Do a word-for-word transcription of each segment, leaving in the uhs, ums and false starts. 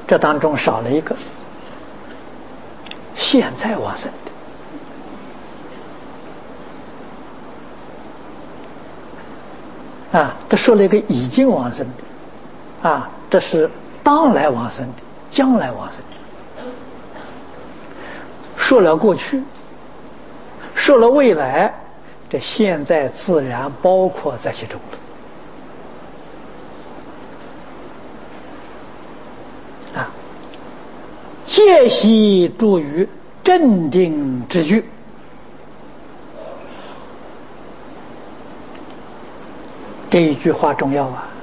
这当中少了一个现在往生的啊，这说了一个已经往生的啊，这是当来往生的，将来往生的。说了过去，说了未来，这现在自然包括在其中了啊。戒息助于镇定之句，这一句话重要啊。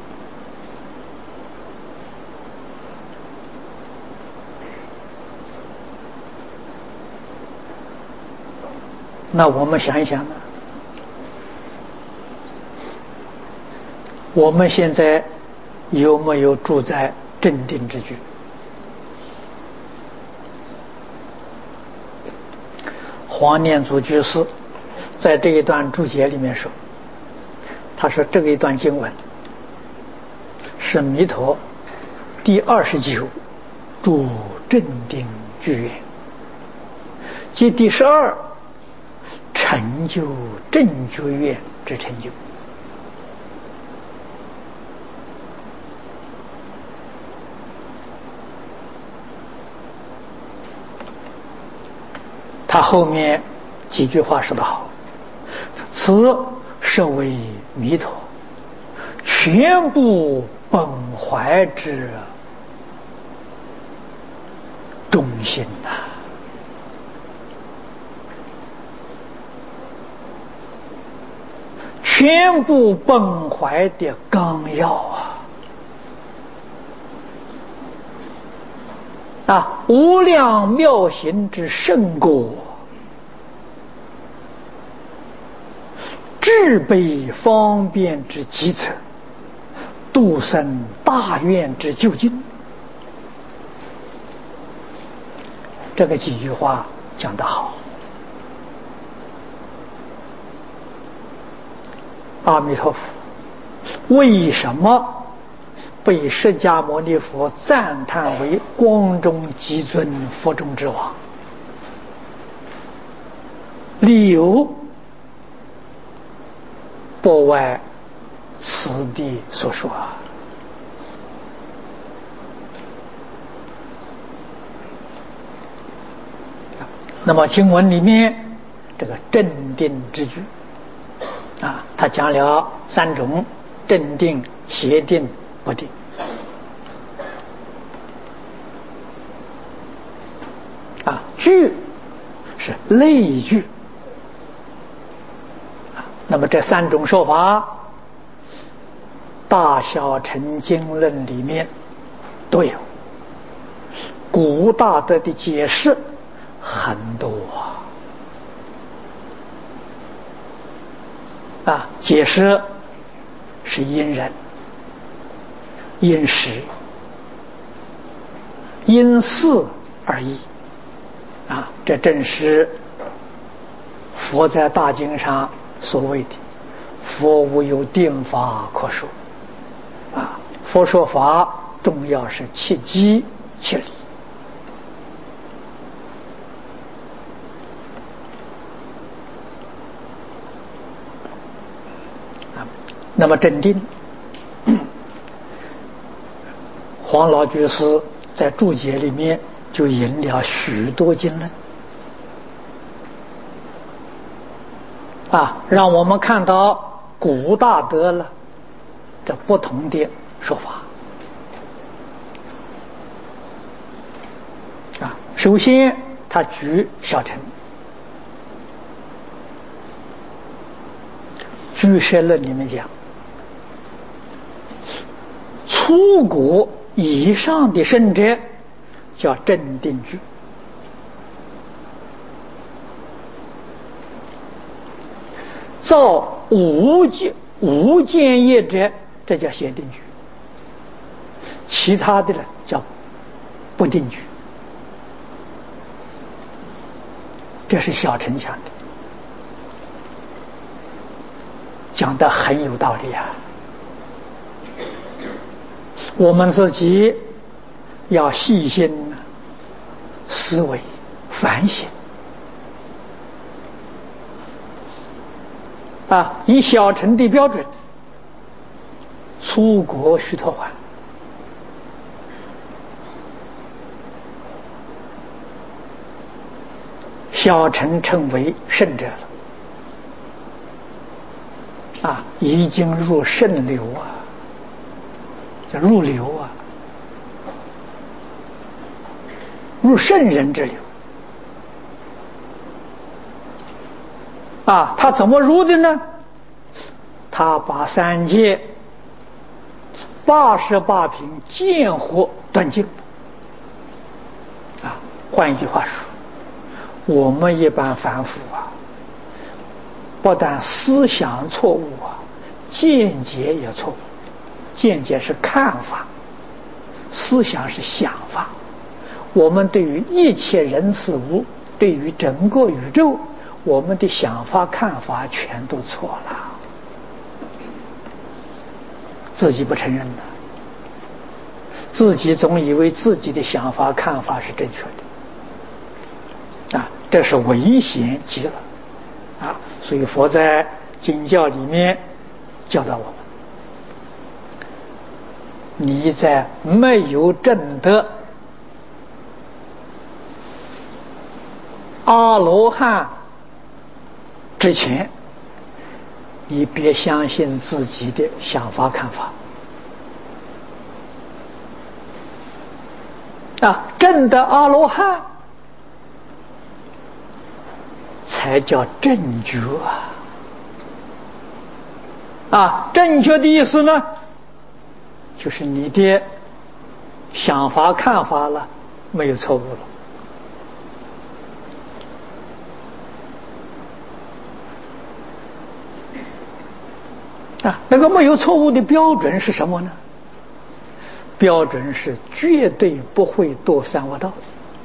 那我们想一想呢？我们现在有没有住在镇定之居？黄念祖居士在这一段注解里面说，他说这个一段经文是弥陀第二十九住镇定居院，即第十二成就正觉院之成就。他后面几句话说得好，此是为弥陀全部本怀之中心呐、啊，全部本怀的纲要啊！啊，无量妙行之圣果，至悲方便之基策，度生大愿之究竟。这个几句话讲得好。阿弥陀佛为什么被释迦牟尼佛赞叹为光中极尊，佛中之王？理由不外此地所说啊。那么经文里面这个镇定之句啊，他讲了三种：镇定、邪定、不定。啊，句是类句。啊，那么这三种说法，大小乘经论里面都有，古大德的解释很多啊。啊，解释是因人、因时、因事而异。啊，这正是佛在大经上所谓的“佛无有定法可说”。啊，佛说法重要是切机切理。那么镇定，黄老居士在注解里面就引了许多经论啊，让我们看到古大德了这不同的说法啊。首先他举小乘居舍论里面讲，初果以上的圣者叫镇定居，造无见无见业者，这叫邪定居，其他的呢叫不定居。这是小乘讲的，讲得很有道理啊。我们自己要细心思维反省啊，以小乘的标准出国须陀洹，小乘称为圣者了啊，已经入圣流啊，叫入流啊，入圣人之流啊。他怎么入的呢？他把三界八十八品见惑断尽啊。换一句话说，我们一般凡夫啊，不但思想错误啊，见解也错误。见解是看法，思想是想法。我们对于一切人事物，对于整个宇宙，我们的想法看法全都错了，自己不承认的，自己总以为自己的想法看法是正确的啊，这是危险极了啊！所以佛在经教里面教导我们，你在没有证得阿罗汉之前，你别相信自己的想法看法啊！证得阿罗汉才叫正觉啊！啊，正确的意思呢，就是你的想法看法了没有错误了啊。那个没有错误的标准是什么呢？标准是绝对不会堕三恶道，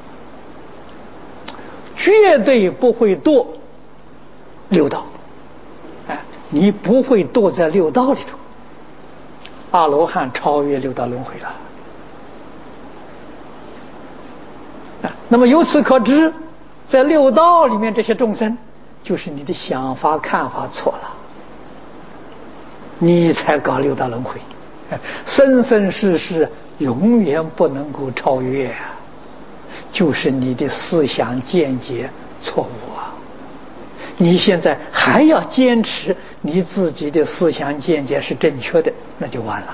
绝对不会堕六道。哎，你不会堕在六道里头。阿罗汉超越六道轮回了啊！那么由此可知，在六道里面这些众生，就是你的想法看法错了，你才搞六道轮回，生生世世永远不能够超越啊！就是你的思想见解错误啊！你现在还要坚持你自己的思想见解是正确的，那就完了，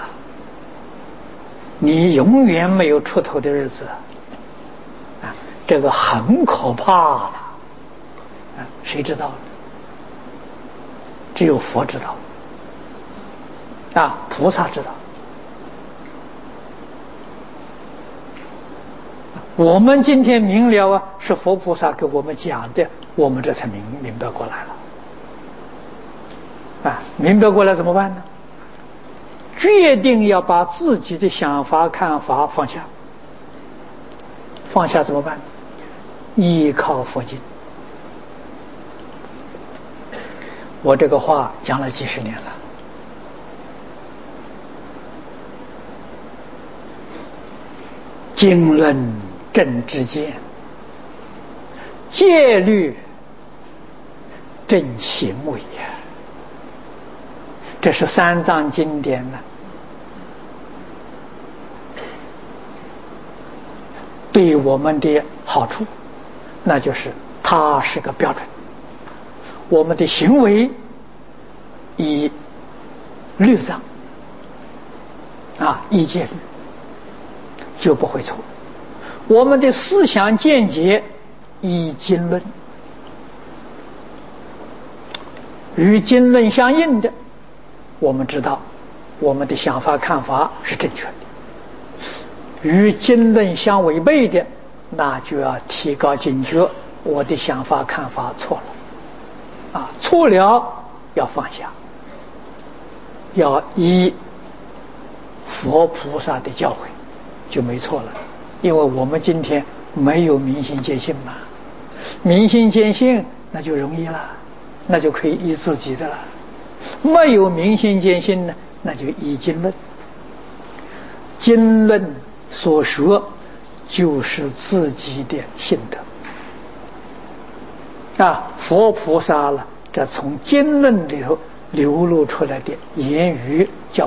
你永远没有出头的日子啊！这个很可怕了啊！谁知道呢？只有佛知道啊，菩萨知道。我们今天明了啊，是佛菩萨给我们讲的，我们这才明明白过来了啊！明白过来怎么办呢？决定要把自己的想法看法放下。放下怎么办？依靠佛经。我这个话讲了几十年了，经论正知见，戒律正行为呀，这是三藏经典呢对我们的好处，那就是它是个标准，我们的行为以律藏啊，依戒律就不会错，我们的思想见解以经论，与经论相应的，我们知道我们的想法看法是正确的，与经论相违背的，那就要提高警觉，我的想法看法错了啊，错了要放下，要依佛菩萨的教诲，就没错了。因为我们今天没有明心见性嘛，明心见性那就容易了，那就可以依自己的了。没有明心见性呢，那就依经论。经论所说就是自己的心得啊。佛菩萨了，这从经论里头流露出来的言语教诲，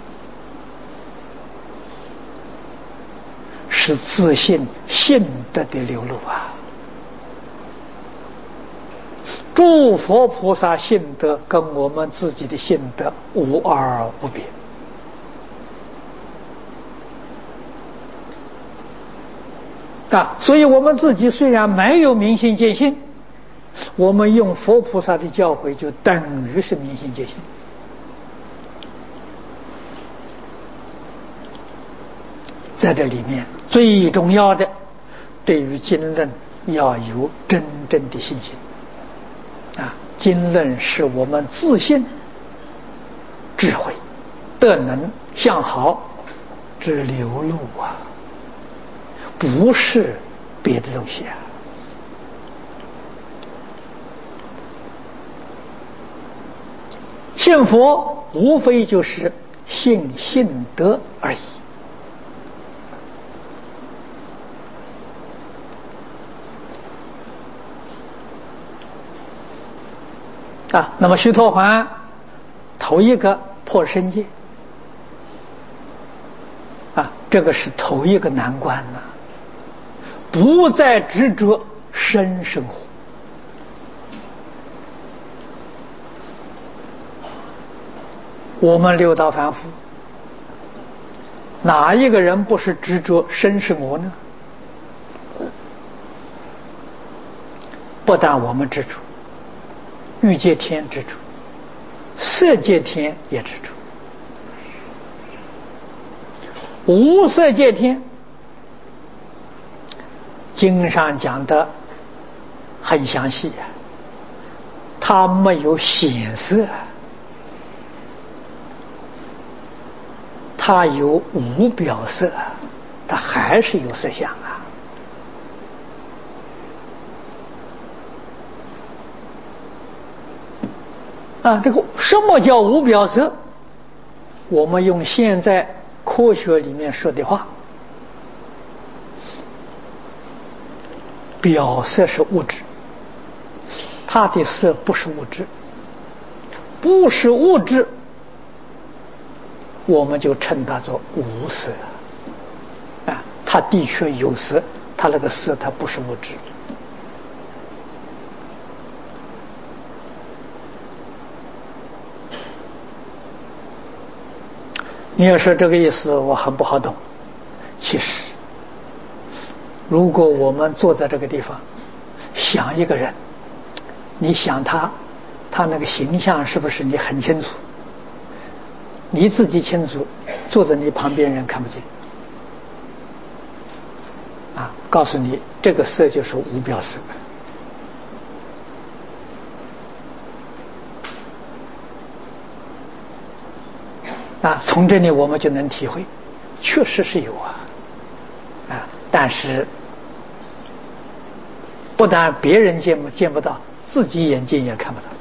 是自信信德的流露啊。诸佛菩萨信德跟我们自己的信德无二无别啊。所以我们自己虽然没有明心见性，我们用佛菩萨的教诲就等于是明心见性。在这里面最重要的，对于经论要有真正的信心啊。经论是我们自信、智慧、德能、相好之流露啊，不是别的东西啊。信佛无非就是信信德而已啊。那么须陀洹头一个破身界啊，这个是头一个难关呐、啊，不再执着生生活。我们六道凡夫，哪一个人不是执着生是我呢？不但我们执着，欲界天执着，色界天也执着。无色界天，经上讲的很详细啊，它没有显色，它有无表色，它还是有色相啊。啊，这个什么叫无表色？我们用现在科学里面说的话，表色是物质，它的色不是物质，不是物质，我们就称它做无色啊。它的确有色，它那个色它不是物质。你要说这个意思我很不好懂，其实如果我们坐在这个地方想一个人，你想他他那个形象是不是你很清楚？你自己清楚，坐在你旁边人看不见啊。告诉你这个色就是无表色啊。从这里我们就能体会，确实是有啊啊，但是不但别人见不见不到，自己眼睛也看不到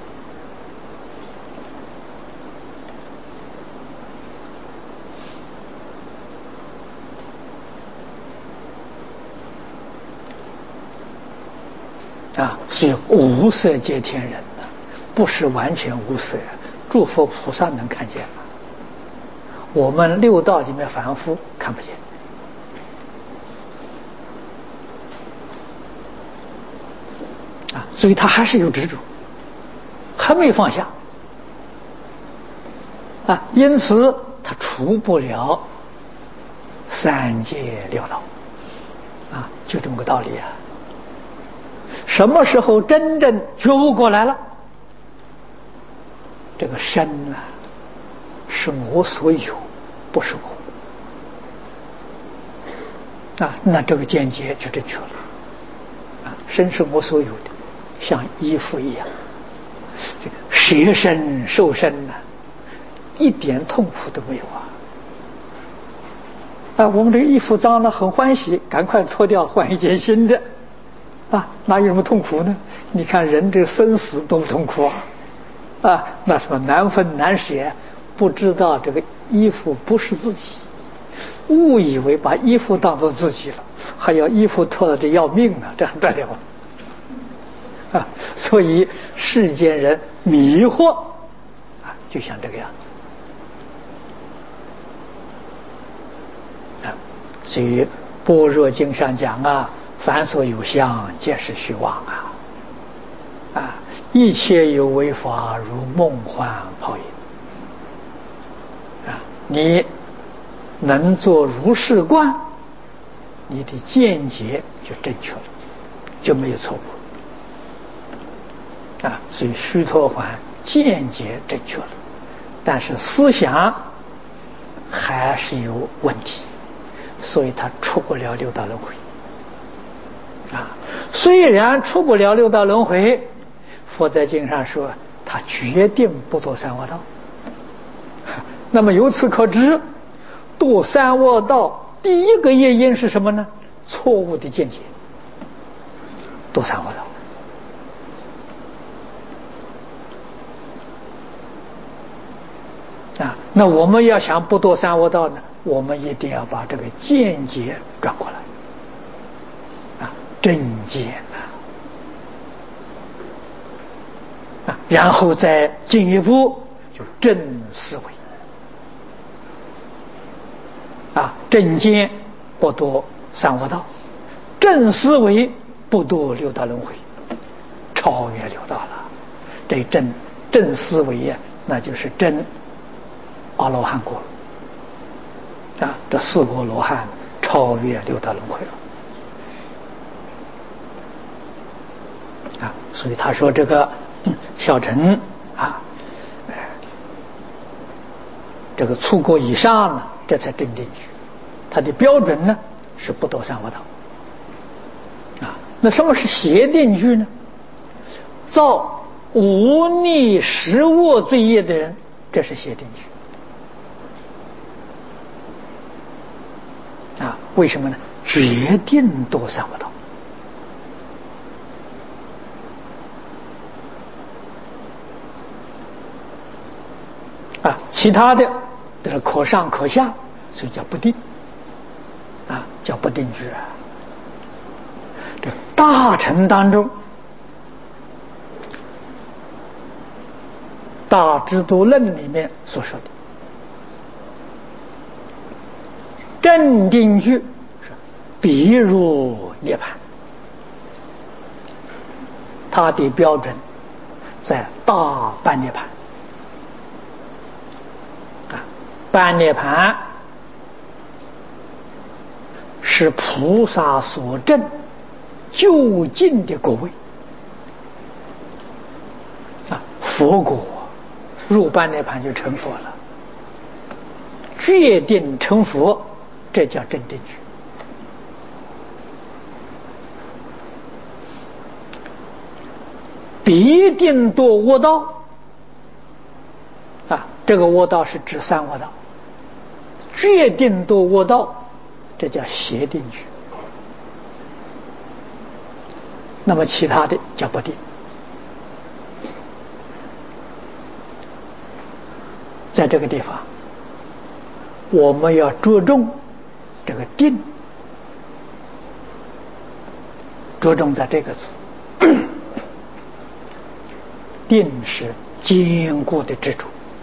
啊。所以无色界天人呢，不是完全无色，诸佛菩萨能看见，我们六道里面凡夫看不见啊。所以他还是有执着，还没放下啊，因此他除不了三界六道啊，就这么个道理啊。什么时候真正觉悟过来了，这个身啊是我所有，不是我啊，那这个见解就正确了啊。身是我所有的，像衣服一样，这个舍身受身呢、啊，一点痛苦都没有啊。啊，我们这个衣服脏了很欢喜，赶快脱掉换一件新的啊，哪有什么痛苦呢？你看人这个生死多痛苦啊！啊，那什么难分难舍，不知道这个衣服不是自己， 误以为把衣服当做自己了，还要衣服脱了这要命啊，这还得了啊！所以世间人迷惑啊，就像这个样子啊。所以般若经上讲啊，凡所有相，皆是虚妄啊！啊，一切有为法，如梦幻泡影啊！你能做如是观，你的见解就正确了，就没有错误啊！所以须陀洹见解正确了，但是思想还是有问题，所以他出不了六道轮回啊！虽然出不了六道轮回，佛在经上说他决定不堕三恶道。那么由此可知，堕三恶道第一个业因是什么呢？错误的见解。堕三恶道啊，那我们要想不堕三恶道呢，我们一定要把这个见解转过来啊，正见呐啊，然后再进一步就正思维啊，正见不堕三恶道，正思维不堕六道轮回，超越六道了。这正正思维呀、啊，那就是真阿罗汉果啊，这四果罗汉超越六道轮回了啊。所以他说这个小乘啊，这个出国以上呢，这才正定居。他的标准呢是不堕三恶道啊。那什么是邪定居呢？造无逆十恶罪业的人，这是邪定居啊。为什么呢？决定堕三恶道啊，其他的都是可上可下，所以叫不定啊，叫不定居啊。这大乘当中，大智度论里面所说的正定居是必入涅槃，它的标准在大般涅槃啊，般涅槃是菩萨所证究竟的果位啊，佛果入般涅槃就成佛了，决定成佛，这叫正定居。必定堕恶道啊，这个恶道是指三恶道，决定堕恶道，这叫邪定居。那么其他的叫不定。在这个地方我们要着重这个定，着重在这个字，定是坚固的支柱。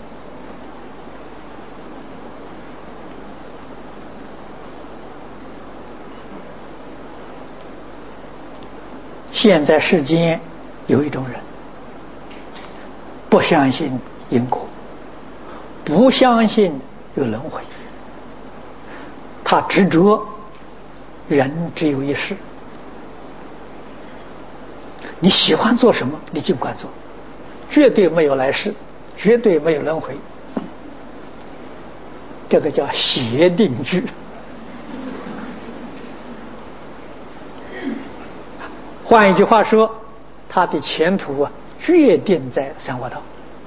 现在世间有一种人不相信因果，不相信有轮回，他执着人只有一世，你喜欢做什么你尽管做，绝对没有来世，绝对没有轮回，这个叫邪定居。换一句话说，他的前途啊决定在三恶道。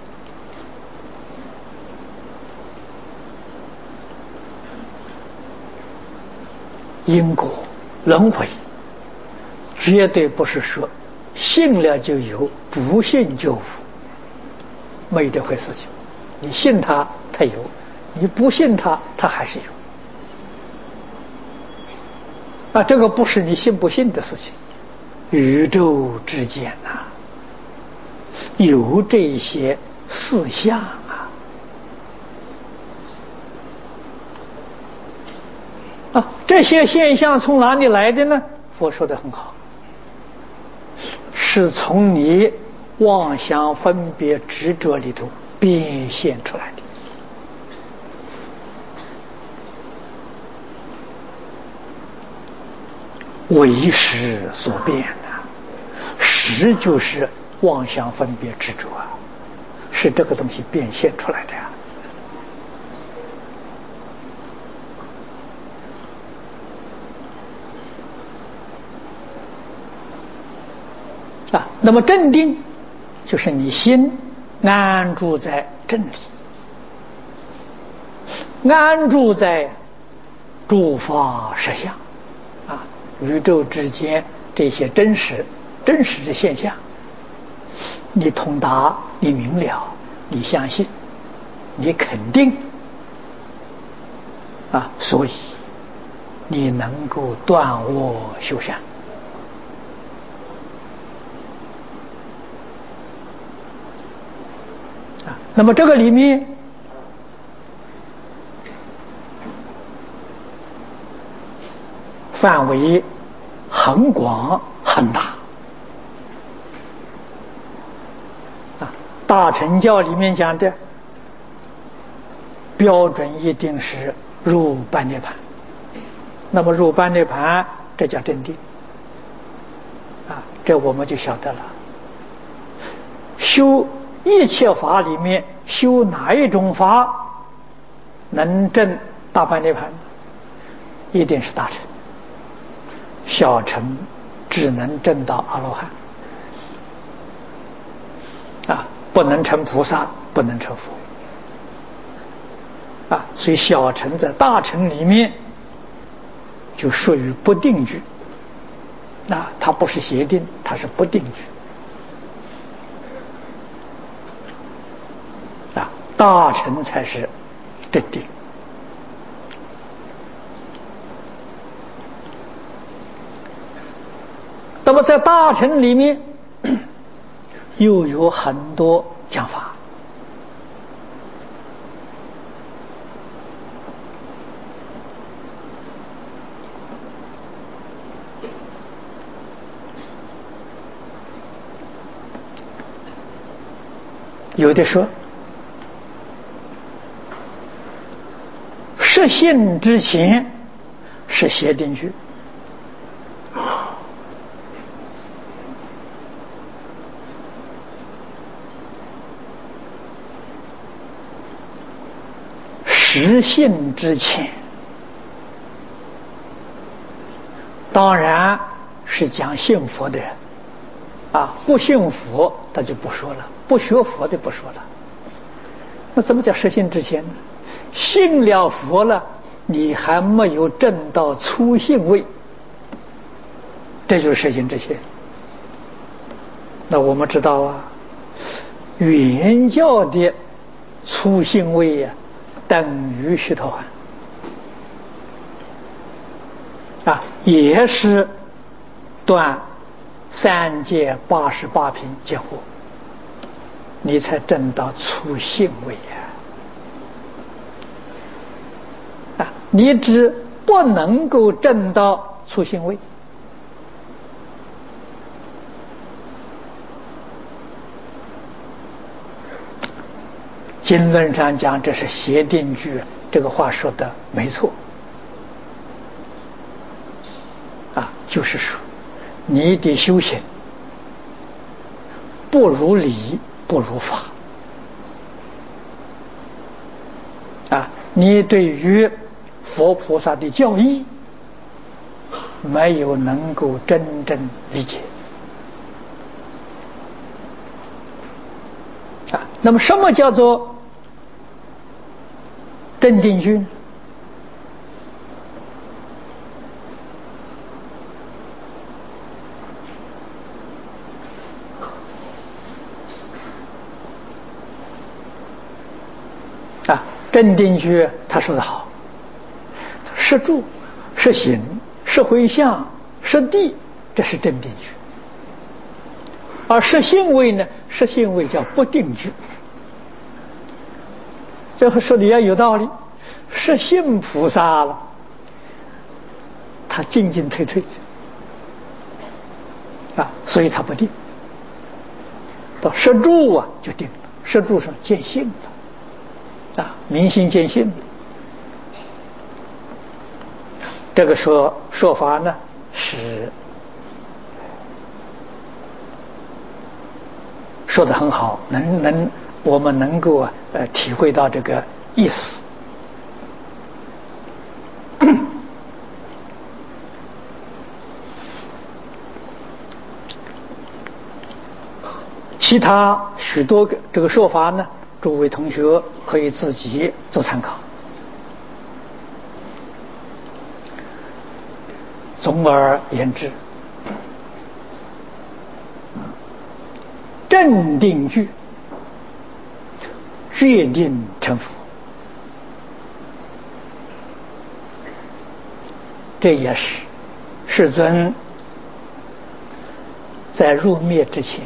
因果轮回绝对不是说信了就有，不信就无，没有这回事情。你信他他有，你不信他他还是有啊，这个不是你信不信的事情。宇宙之间呐、啊，有这些事项啊，啊，这些现象从哪里来的呢？佛说得很好，是从你妄想分别执着里头变现出来的。为识所变啊，识就是妄想分别执着啊，是这个东西变现出来的呀。啊，那么镇定就是你心安住在真理，安住在诸法实相啊，宇宙之间这些真实真实的现象，你通达，你明了，你相信，你肯定啊，所以你能够断恶修善。啊，那么这个里面范围很广很大啊，大乘教里面讲的标准一定是入般涅盘，那么入般涅盘这叫真定啊，这我们就晓得了。修一切法里面修哪一种法能证大般涅盘？一定是大乘，小乘只能证到阿罗汉啊，不能成菩萨，不能成佛啊，所以小乘在大乘里面就属于不定句啊，它不是邪定，它是不定句啊，大乘才是真定。那么在大乘里面又有很多讲法，有的说实性之前是邪定句，实性之前当然是讲信佛的人啊，不信佛他就不说了，不学佛的不说了。那怎么叫实性之前呢？信了佛了，你还没有证到初信位，这就是实性之前。那我们知道啊，原教的初信位呀、啊，等于须陀洹啊，也是断三界八十八品见惑，你才证到初信位呀、啊！啊，你只不能够证到初信位，经论上讲这是邪定句，这个话说的没错啊，就是说你的修行不如理，不如法啊，你对于佛菩萨的教义没有能够真正理解啊。那么什么叫做真定句呢？啊，真定句他说得好，是住是行识回向、识地，这是真定句。而识性位呢，识性位叫不定句。这说的也有道理。识性菩萨了，他进进退退啊，所以他不定。到识住啊就定了，识住是见性的啊，明心见性的。这个说说法呢是说得很好，能能我们能够啊呃体会到这个意思。其他许多个这个说法呢，诸位同学可以自己做参考。总而言之，正定句决定成佛，这也是世尊在入灭之前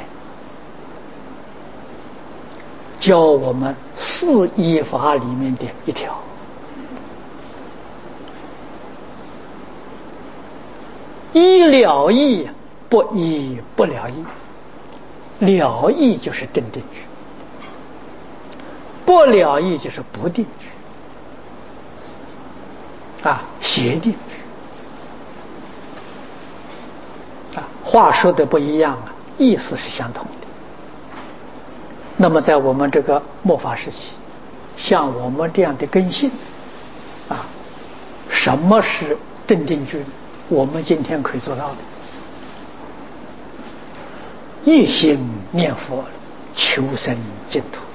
教我们四依法里面的一条。依了义，不依不了义。了义就是正定句，不了义就是不定句啊，邪定句啊。话说的不一样啊，意思是相同的。那么在我们这个末法时期，像我们这样的根性啊，什么是正定句？我们今天可以做到的，一心念佛，求生净土，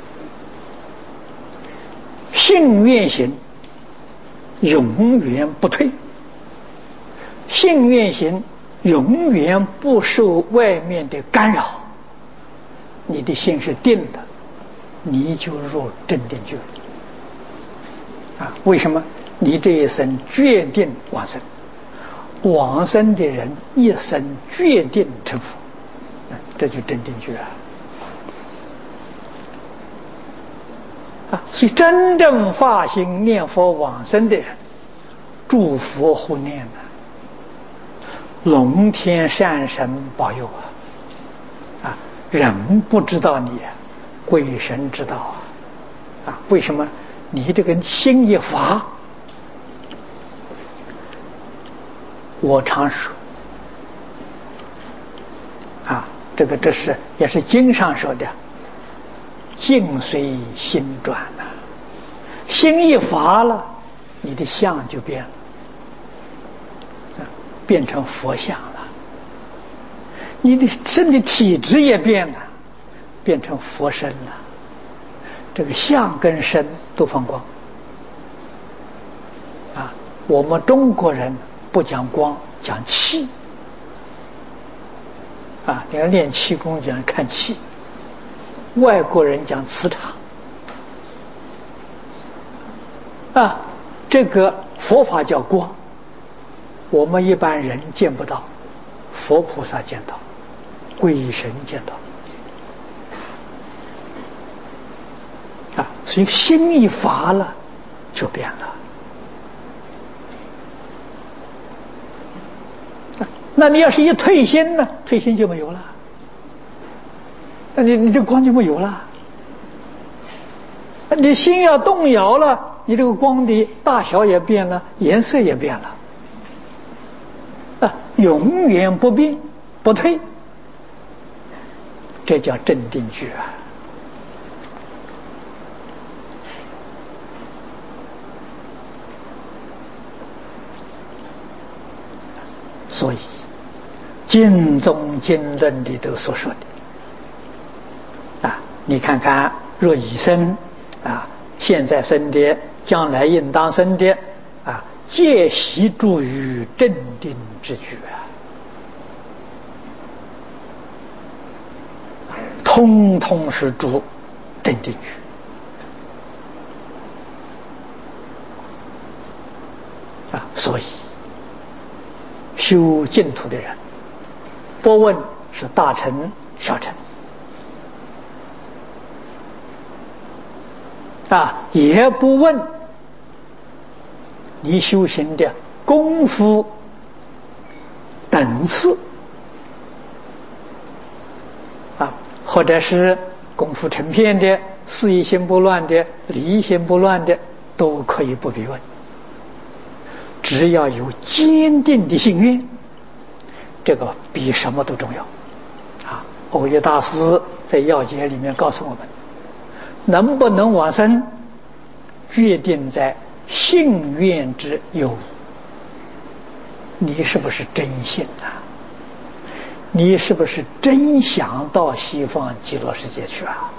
信愿行永远不退，信愿行永远不受外面的干扰，你的心是定的，你就入正定句了啊。为什么？你这一生决定往生，往生的人一生决定成佛，这就正定句啊。啊，所以真正发心念佛往生的人，祝福护念啊，龙天善神保佑啊！啊，人不知道你，鬼神知道啊！啊，为什么？你这个心一发，我常说啊，这个这是也是经上说的，境随心转呐、啊，心一发了，你的相就变了，变成佛相了。你的身体体质也变了，变成佛身了。这个相跟身都放光啊！我们中国人不讲光，讲气啊！你要练气功讲看气，外国人讲磁场啊。这个佛法叫光，我们一般人见不到，佛菩萨见到，鬼神见到啊。所以心一发了就变了。那你要是一退心呢，退心就没有了，那你你这光就没有了。你心要动摇了，你这个光的大小也变了，颜色也变了啊，永远不变不退，这叫正定句啊。所以经中经论里头所说的啊，你看看若已生啊，现在生的，将来应当生的啊，皆悉住于正定之句啊，通通是住正定句啊。所以修净土的人，不问是大乘小乘啊，也不问你修行的功夫等次啊，或者是功夫成片的、事业心不乱的、理义心不乱的，都可以不必问。只要有坚定的信愿，这个比什么都重要啊！耦业大师在要解里面告诉我们，能不能往生，决定在信愿之有。你是不是真信啊？你是不是真想到西方极乐世界去啊？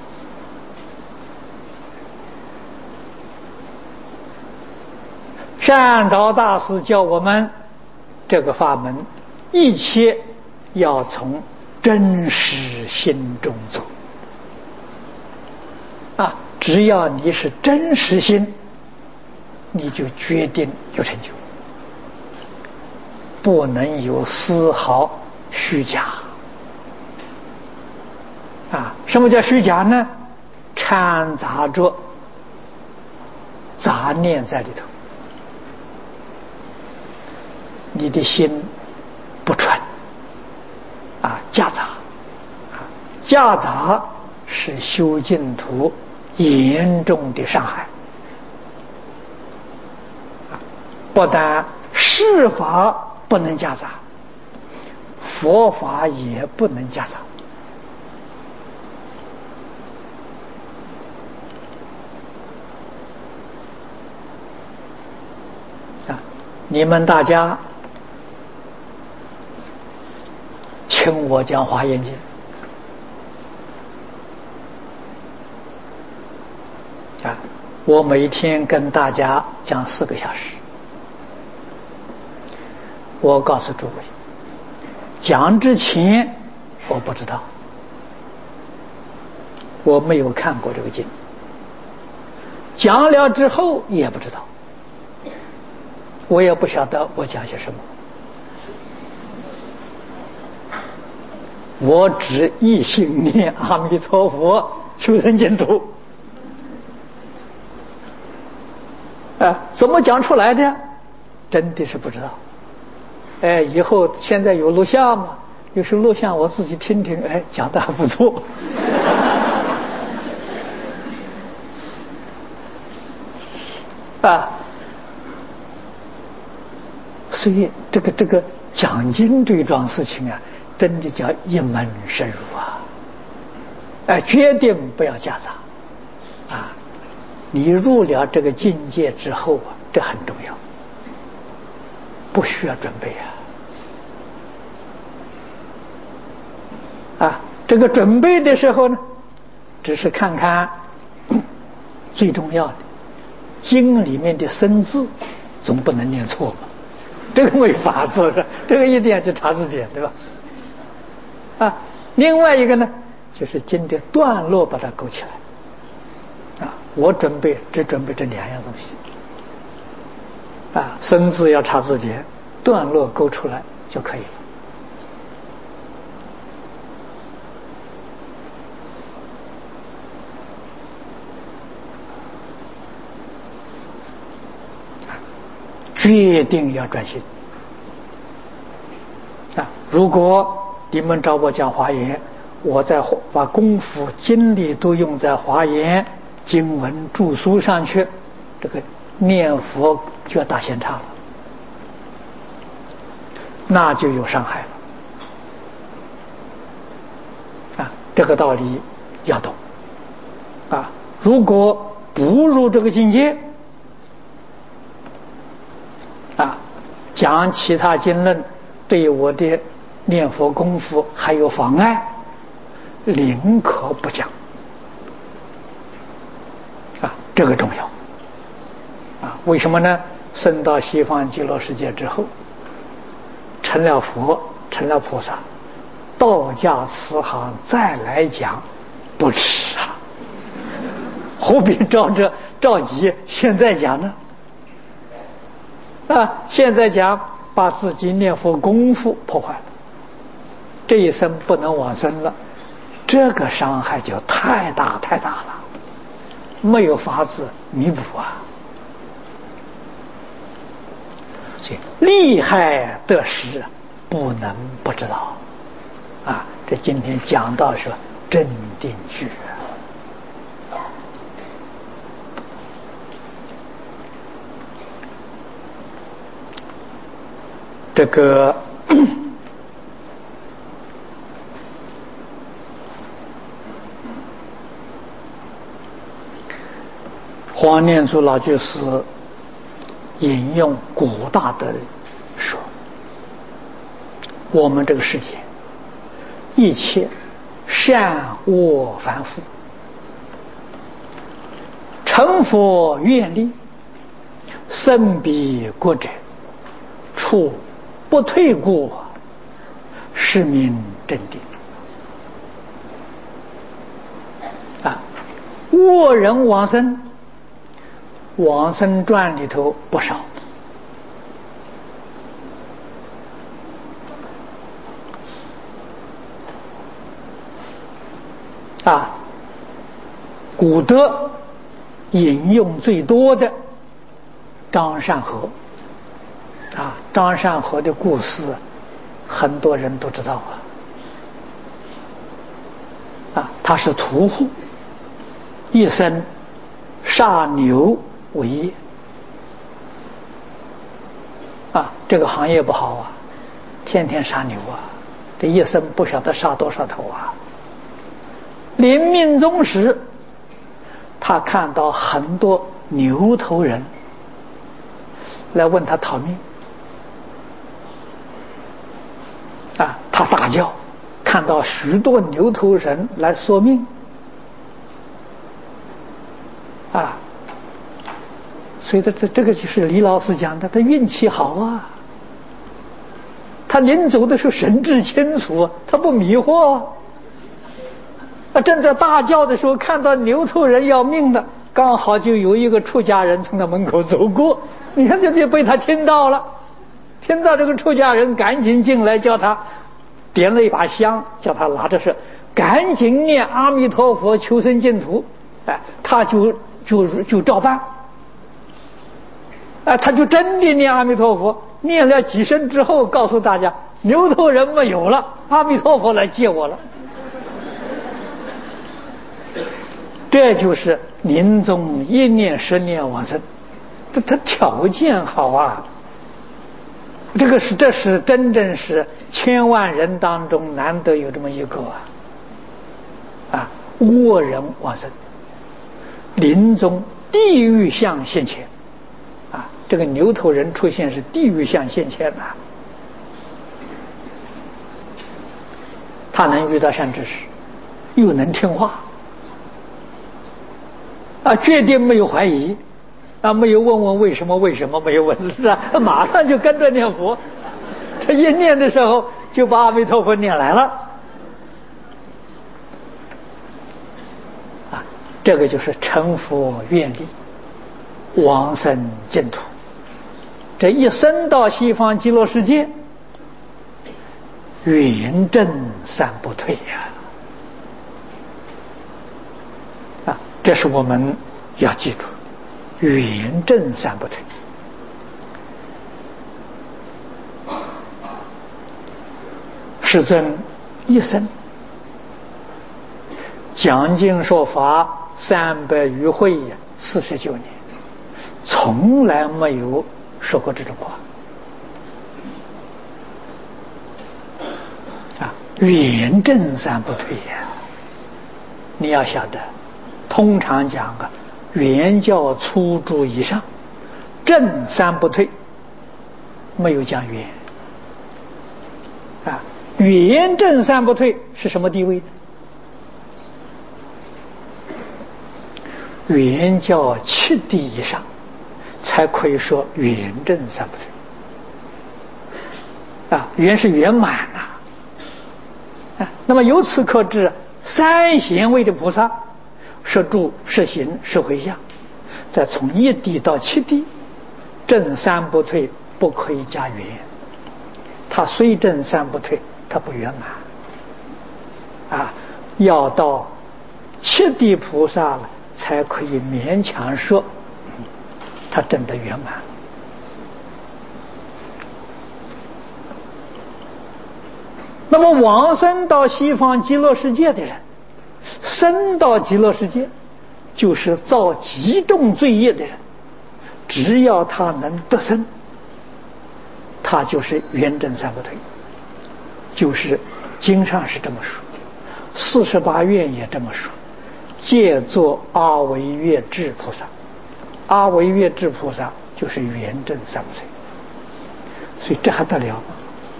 善导大师教我们，这个法门一切要从真实心中做啊！只要你是真实心，你就决定有成就，不能有丝毫虚假啊！什么叫虚假呢？掺杂着杂念在里头，你的心不纯啊，夹杂啊，夹杂是修净土严重的伤害啊！不但世法不能夹杂，佛法也不能夹杂啊！你们大家听我讲《华严经》，啊，我每天跟大家讲四个小时。我告诉诸位，讲之前我不知道，我没有看过这个经；讲了之后也不知道，我也不晓得我讲些什么。我只一心念阿弥陀佛，求生净土。啊，怎么讲出来的？真的是不知道。哎，以后现在有录像嘛？有时录像我自己听听，哎，讲得还不错。啊，所以这个这个讲经这桩事情啊，真的叫一门深入啊！哎，决定不要夹杂啊！你入了这个境界之后啊，这很重要，不需要准备啊！啊，这个准备的时候呢，只是看看最重要的经里面的生字，总不能念错吧？这个没法子的，这个一定要去查字典，对吧？啊，另外一个呢，就是经的段落把它勾起来。啊，我准备只准备这两样东西。啊，生字要查字典，段落勾出来就可以了。决定要专心啊！如果你们找我讲华严，我在把功夫精力都用在华严经文著书上去，这个念佛就要大偏差了，那就有伤害了啊！这个道理要懂啊！如果不入这个境界啊，讲其他经论对我的念佛功夫还有妨碍，宁可不讲啊，这个重要啊！为什么呢？升到西方极乐世界之后，成了佛，成了菩萨，道家慈航再来讲不迟啊，何必着着着急现在讲呢？啊，现在讲把自己念佛功夫破坏了，这一生不能往生了，这个伤害就太大太大了，没有法子弥补啊！所以利害得失不能不知道啊！这今天讲到说镇定句啊，这个黄念祖老居士引用古大德说：“我们这个世界一切善恶凡夫，成佛愿力，生彼国者，处不退过，是名正定。”啊，恶人往生，往生传里头不少。啊，古德引用最多的张善和，啊，张善和的故事很多人都知道啊。啊，他是屠户，一生杀牛为业。啊，这个行业不好啊，天天杀牛啊，这一生不晓得杀多少头啊。临命终时，他看到很多牛头人来问他讨命，啊，他大叫，看到许多牛头人来索命，啊，所以这这这个就是李老师讲的，他运气好啊，他临走的时候神志清楚，他不迷惑啊。啊，正在大叫的时候，看到牛头人要命了，刚好就有一个出家人从他门口走过，你看这就被他听到了，听到这个出家人赶紧进来，叫他点了一把香，叫他拿着是赶紧念阿弥陀佛求生净土，哎，他就就就照办，哎，他就真的念阿弥陀佛，念了几声之后，告诉大家牛头人没有了，阿弥陀佛来接我了。这就是临终一念十念往生，这他条件好啊，这个是这是真正是千万人当中难得有这么一个啊，啊，恶人往生，临终地狱相现前，啊，这个牛头人出现是地狱相现前啊，他能遇到善知识，又能听话。啊，决定没有怀疑，啊，没有问问为什么为什么没有问，是吧？马上就跟着念佛，这一念的时候就把阿弥陀佛念来了，啊，这个就是成佛愿力，往生净土，这一生到西方极乐世界，圆正三不退呀。这是我们要记住，圆正三不退。世尊一生讲经说法三百余会呀，四十九年，从来没有说过这种话啊！圆正三不退呀，你要晓得。通常讲啊，圆教初住以上，正三不退，没有讲圆啊。圆正三不退是什么地位呢？圆教七地以上，才可以说圆正三不退啊。圆是圆满呐啊。那么由此可知，三贤位的菩萨。摄住、摄行、摄回向，再从一地到七地，正三不退，不可以加圆他虽证三不退，他不圆满啊，要到七地菩萨了才可以勉强说他真的圆满。那么往生到西方极乐世界的人，生到极乐世界就是造极重罪业的人，只要他能得生，他就是圆证三不退。就是经上是这么说，四十八愿也这么说，借作阿惟越致菩萨。阿惟越致菩萨就是圆证三不退，所以这还得了吗？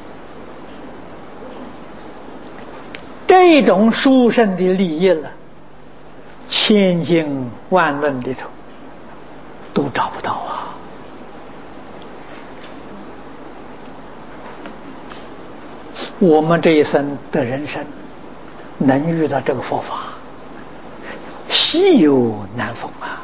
这种殊胜的利益了，千经万论里头都找不到啊！我们这一生的人生能遇到这个佛法，稀有难逢啊！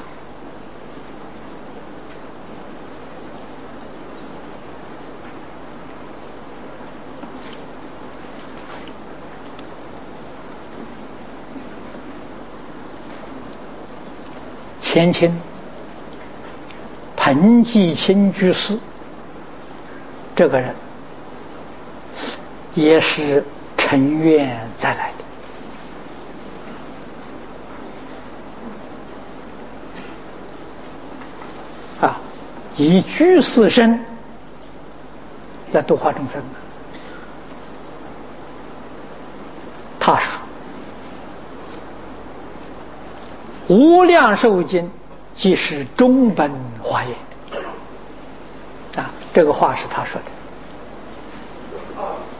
前清彭继清居士这个人也是成愿再来的啊，以居士身来度化众生。他说无量寿经即是中本华严啊，这个话是他说的。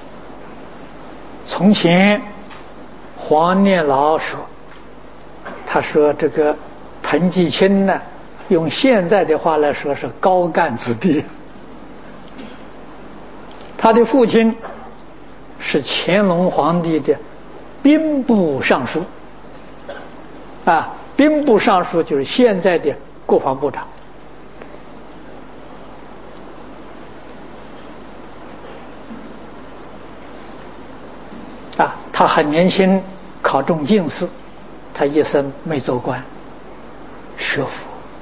从前黄念老说，他说这个彭继清呢，用现在的话来说是高干子弟。他的父亲是乾隆皇帝的兵部尚书啊，兵部尚书就是现在的国防部长。啊，他很年轻考中进士，他一生没做官，学佛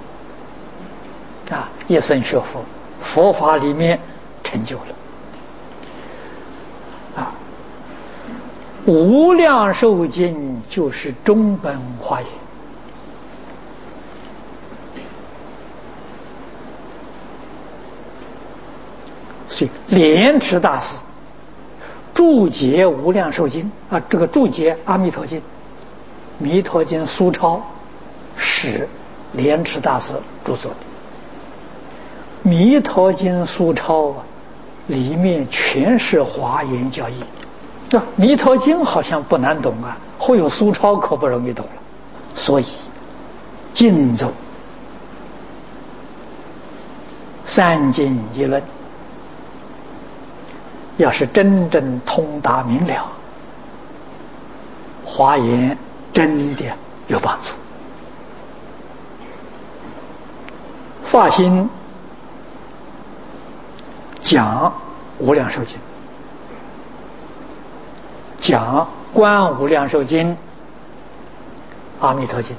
啊，一生学佛，佛法里面成就了啊。无量寿经就是中本华严。所以莲池大师注解无量寿经啊，这个注解阿弥陀经、弥陀经苏钞是莲池大师著作的。弥陀经苏钞啊，里面全是华严教义。这弥陀经好像不难懂啊，后有苏钞可不容易懂了。所以经中三经一论，要是真正通达明了，华严真的有帮助。发心讲无量寿经，讲观无量寿经、阿弥陀经，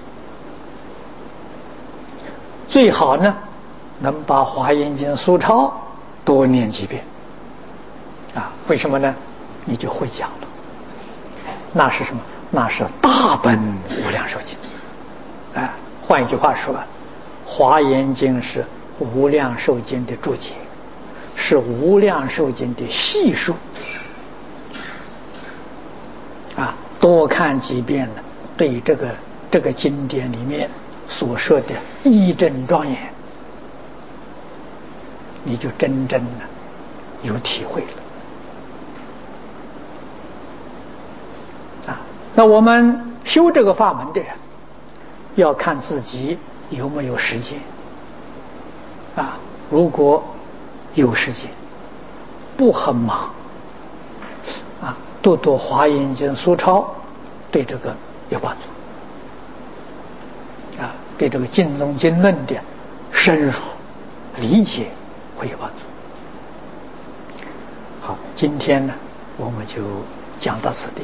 最好呢能把华严经苏钞多念几遍啊？为什么呢？你就会讲了。那是什么？那是大本无量寿经。哎，换一句话说，华严经是无量寿经的注解，是无量寿经的细数啊，多看几遍呢，对这个这个经典里面所说的义正庄严，你就真正的有体会了啊。那我们修这个法门的人，要看自己有没有时间啊。如果有时间，不很忙啊，读读华严经苏钞，对这个有帮助啊，对这个经中经论的深入理解会有帮助。 好，今天呢，我们就讲到此地。